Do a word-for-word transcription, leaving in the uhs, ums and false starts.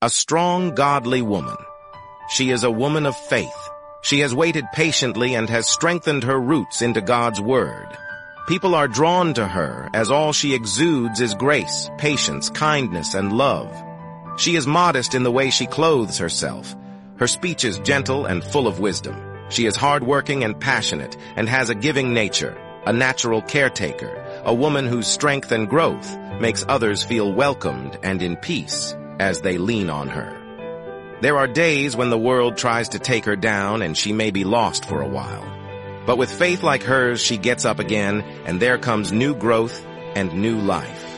A strong, godly woman. She is a woman of faith. She has waited patiently and has strengthened her roots into God's word. People are drawn to her as all she exudes is grace, patience, kindness, and love. She is modest in the way she clothes herself. Her speech is gentle and full of wisdom. She is hardworking and passionate and has a giving nature, a natural caretaker, a woman whose strength and growth makes others feel welcomed and in peace as they lean on her. There are days when the world tries to take her down and she may be lost for a while. But with faith like hers, she gets up again, and there comes new growth and new life.